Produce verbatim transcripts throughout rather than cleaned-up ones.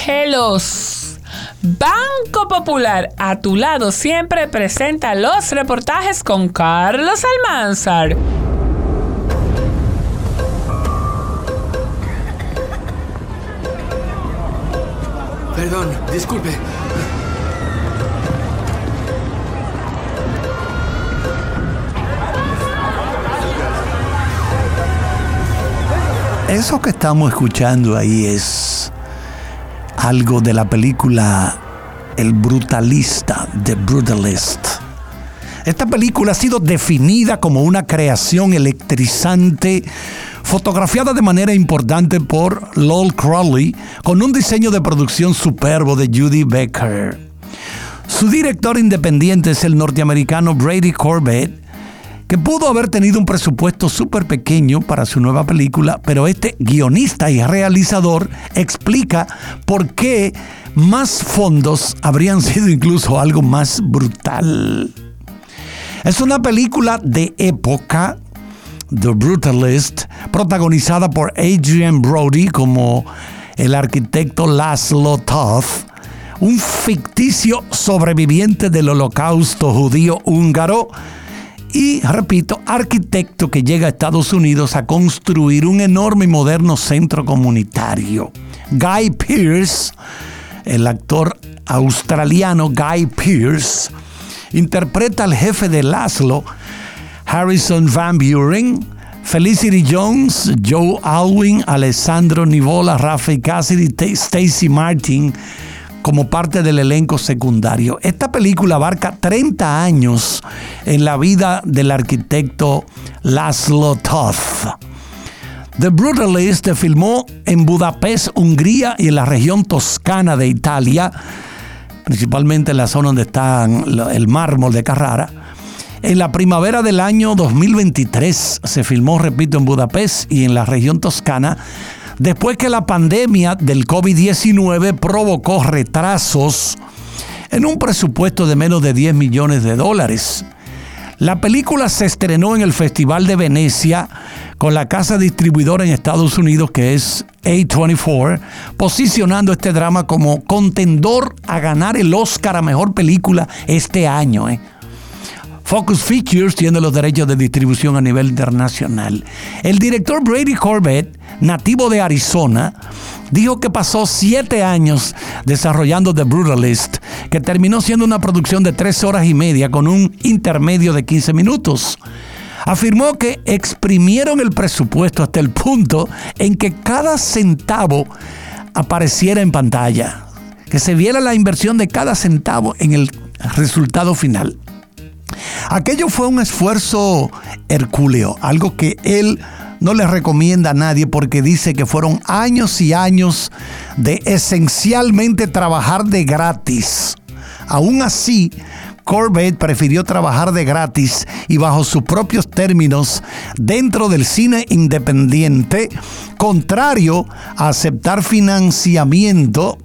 Hellos. Banco Popular, a tu lado siempre presenta los reportajes con Carlos Almanzar. Perdón, disculpe. Eso que estamos escuchando ahí es algo de la película El Brutalista, The Brutalist. Esta película ha sido definida como una creación electrizante, fotografiada de manera importante por Lol Crowley, con un diseño de producción superbo de Judy Becker. Su director independiente es el norteamericano Brady Corbett, que pudo haber tenido un presupuesto súper pequeño para su nueva película, pero este guionista y realizador explica por qué más fondos habrían sido incluso algo más brutal. Es una película de época, The Brutalist, protagonizada por Adrien Brody como el arquitecto Laszlo Toth, un ficticio sobreviviente del Holocausto judío húngaro, y, repito, arquitecto que llega a Estados Unidos a construir un enorme y moderno centro comunitario. Guy Pearce, el actor australiano Guy Pearce, interpreta al jefe de Laszlo, Harrison Van Buren. Felicity Jones, Joe Alwyn, Alessandro Nivola, Rafael Cassidy, Stacey Martin como parte del elenco secundario. Esta película abarca treinta años en la vida del arquitecto Laszlo Toth. The Brutalist se filmó en Budapest, Hungría, y en la región toscana de Italia, principalmente en la zona donde está el mármol de Carrara. En la primavera del año dos mil veintitrés se filmó, repito, en Budapest y en la región toscana, después que la pandemia del covid diecinueve provocó retrasos en un presupuesto de menos de diez millones de dólares. La película se estrenó en el Festival de Venecia con la casa distribuidora en Estados Unidos, que es A veinticuatro, posicionando este drama como contendor a ganar el Oscar a Mejor Película este año, ¿eh? Focus Features tiene los derechos de distribución a nivel internacional. El director Brady Corbett, nativo de Arizona, dijo que pasó siete años desarrollando The Brutalist, que terminó siendo una producción de tres horas y media con un intermedio de quince minutos. Afirmó que exprimieron el presupuesto hasta el punto en que cada centavo apareciera en pantalla, que se viera la inversión de cada centavo en el resultado final. Aquello fue un esfuerzo hercúleo, algo que él no le recomienda a nadie porque dice que fueron años y años de esencialmente trabajar de gratis. Aún así, Corbett prefirió trabajar de gratis y bajo sus propios términos dentro del cine independiente, contrario a aceptar financiamiento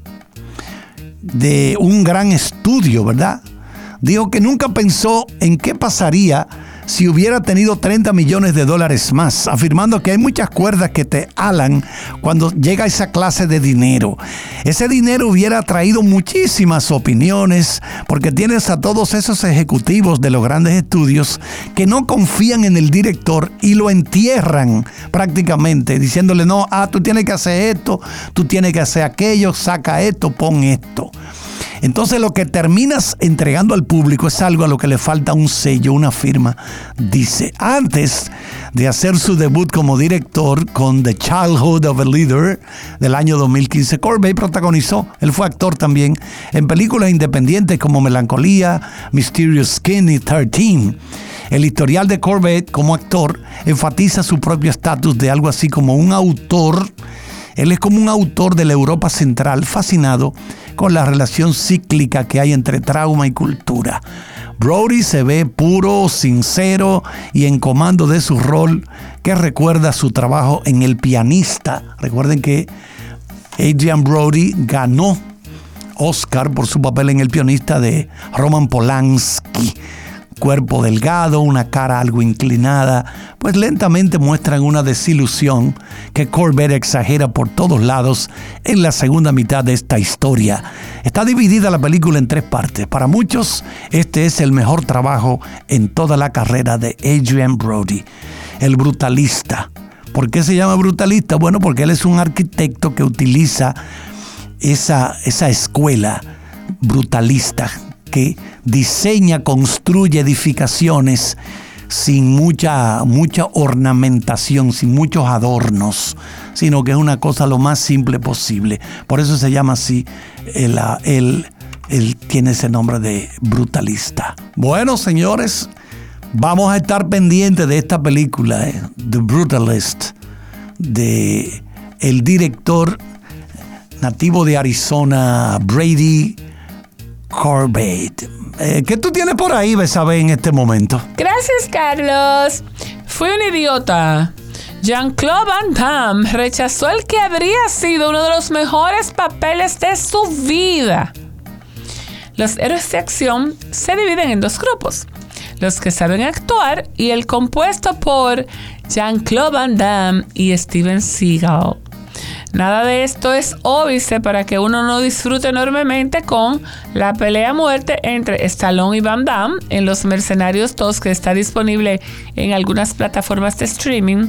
de un gran estudio, ¿verdad? Dijo que nunca pensó en qué pasaría si hubiera tenido treinta millones de dólares más, afirmando que hay muchas cuerdas que te alan cuando llega esa clase de dinero. Ese dinero hubiera traído muchísimas opiniones, porque tienes a todos esos ejecutivos de los grandes estudios que no confían en el director y lo entierran prácticamente, diciéndole, no, ah, tú tienes que hacer esto, tú tienes que hacer aquello, saca esto, pon esto. Entonces lo que terminas entregando al público es algo a lo que le falta un sello, una firma, dice. Antes de hacer su debut como director con The Childhood of a Leader del año dos mil quince, Corbett protagonizó, él fue actor también, en películas independientes como Melancolía, Mysterious Skin y trece. El historial de Corbett como actor enfatiza su propio estatus de algo así como un autor. Él es como un autor de la Europa Central fascinado con la relación cíclica que hay entre trauma y cultura. Brody se ve puro, sincero y en comando de su rol, que recuerda su trabajo en El Pianista. Recuerden que Adrien Brody ganó Oscar por su papel en El Pianista de Roman Polanski. cuerpo delgado, una cara algo inclinada, pues lentamente muestran una desilusión que Corbett exagera por todos lados en la segunda mitad de esta historia. Está dividida la película en tres partes. Para muchos, este es el mejor trabajo en toda la carrera de Adrien Brody, el brutalista. ¿Por qué se llama brutalista? Bueno, porque él es un arquitecto que utiliza esa, esa escuela brutalista que diseña, construye edificaciones sin mucha, mucha ornamentación, sin muchos adornos, sino que es una cosa lo más simple posible. Por eso se llama así, él, él, él tiene ese nombre de brutalista. Bueno, señores, vamos a estar pendientes de esta película, eh, The Brutalist, de el director nativo de Arizona, Brady Corbett. Eh, ¿Qué tú tienes por ahí, Besabé, en este momento? Gracias, Carlos. Fui un idiota. Jean-Claude Van Damme rechazó el que habría sido uno de los mejores papeles de su vida. Los héroes de acción se dividen en dos grupos: los que saben actuar y el compuesto por Jean-Claude Van Damme y Steven Seagal. Nada de esto es óbice para que uno no disfrute enormemente con la pelea a muerte entre Stallone y Van Damme en Los Mercenarios dos, que está disponible en algunas plataformas de streaming.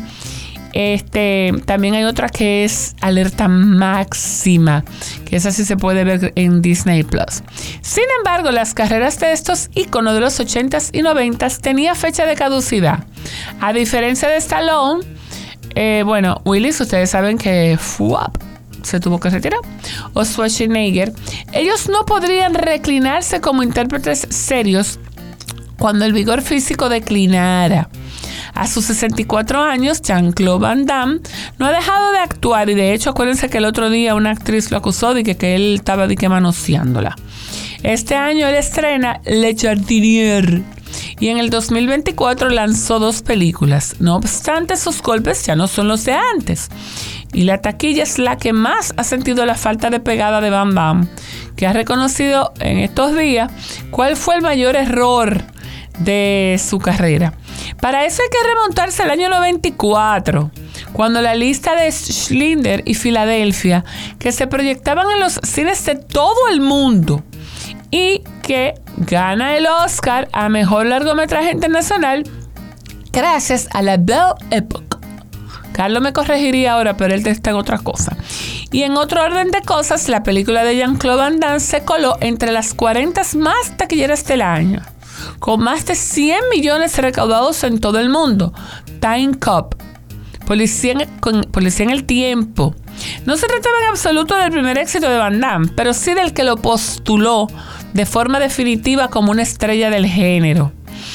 Este, también hay otra que es Alerta Máxima, que esa sí se puede ver en Disney Plus. Sin embargo, las carreras de estos íconos de los ochentas y noventas tenían fecha de caducidad. A diferencia de Stallone, Eh, bueno, Willis, ustedes saben que fuap, se tuvo que retirar, o Schwarzenegger, ellos no podrían reclinarse como intérpretes serios cuando el vigor físico declinara. A sus sesenta y cuatro años, Jean-Claude Van Damme no ha dejado de actuar, y de hecho acuérdense que el otro día una actriz lo acusó de que, que él estaba de que manoseándola. Este año él estrena Le Jardinier, y en el dos mil veinticuatro lanzó dos películas. No obstante, sus golpes ya no son los de antes, y la taquilla es la que más ha sentido la falta de pegada de Van Damme, que ha reconocido en estos días cuál fue el mayor error de su carrera. Para eso hay que remontarse al año noventa y cuatro, cuando la lista de Schindler y Filadelfia, que se proyectaban en los cines de todo el mundo y que gana el Oscar a Mejor Largometraje Internacional gracias a la Belle Époque. Carlos me corregiría ahora, pero él está en otra cosa. Y en otro orden de cosas, la película de Jean-Claude Van Damme se coló entre las cuarenta más taquilleras del año, con más de cien millones recaudados en todo el mundo. Time Cop, Policía en, con, Policía en el Tiempo. No se trataba en absoluto del primer éxito de Van Damme, pero sí del que lo postuló de forma definitiva como una estrella del género.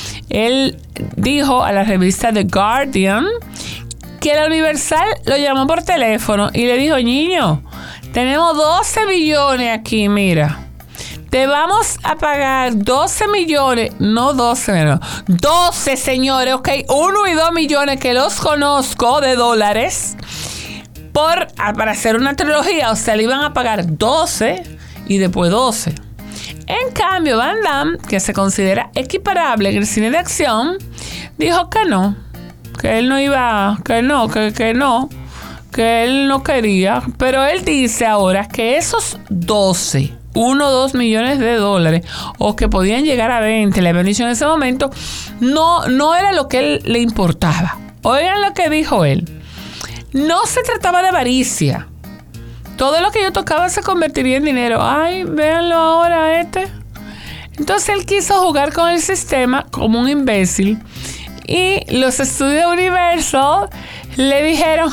Él dijo a la revista The Guardian que la Universal lo llamó por teléfono y le dijo: niño, tenemos doce millones aquí, mira. Te vamos a pagar doce millones, no doce, no, doce, señores, ok, uno y dos millones que los conozco de dólares por, para hacer una trilogía. O sea, le iban a pagar doce y después doce. En cambio, Van Damme, que se considera equiparable en el cine de acción, dijo que no, que él no iba, que no, que, que no, que él no quería. Pero él dice ahora que esos doce, uno o dos millones de dólares, o que podían llegar a veinte, le habían dicho en ese momento, no, no era lo que él le importaba. Oigan lo que dijo él. No se trataba de avaricia. Todo lo que yo tocaba se convertiría en dinero. Ay, véanlo ahora este. Entonces él quiso jugar con el sistema como un imbécil. Y los estudios Universal le dijeron: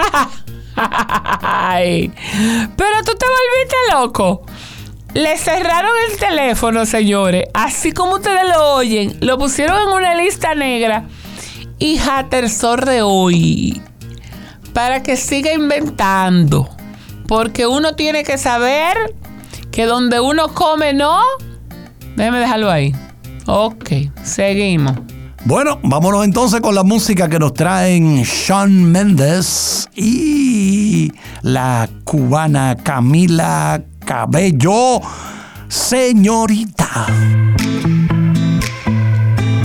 ay, pero tú te volviste loco. Le cerraron el teléfono, señores. Así como ustedes lo oyen. Lo pusieron en una lista negra. Y Hatterson de hoy. Para que siga inventando. Porque uno tiene que saber que donde uno come no. Déjeme dejarlo ahí. Ok, seguimos. Bueno, vámonos entonces con la música que nos traen Shawn Mendes y la cubana Camila Cabello, Señorita.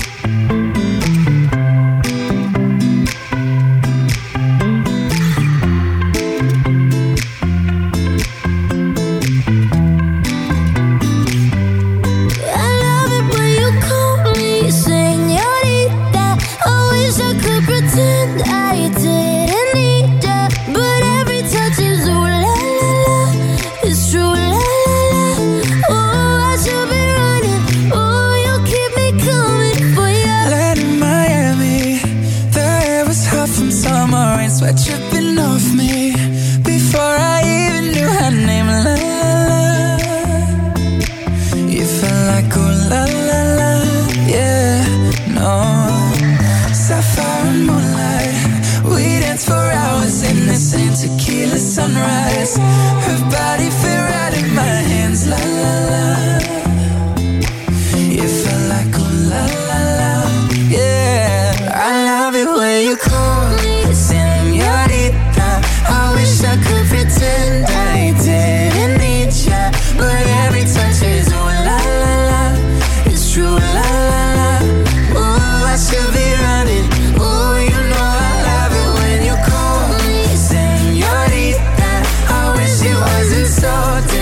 It's true, la la la. Oh, I should be running. Oh, you keep me coming for you. Land in Miami, the air was hot from summer rain, sweat dripping off me before I even knew her name. La la la, you felt like oh la la la, yeah, no. Sapphire and moonlight, we danced for hours in the same tequila sunrise. Her body fit right in my hands, la la la. You felt like oh la la la, yeah. I love it when you call me señorita. I wish I could pretend I didn't need ya, but every touch is oh la la la. It's true, la la la. Oh, I should be running. Oh, you know I love it when you call me señorita. I wish it wasn't so difficult.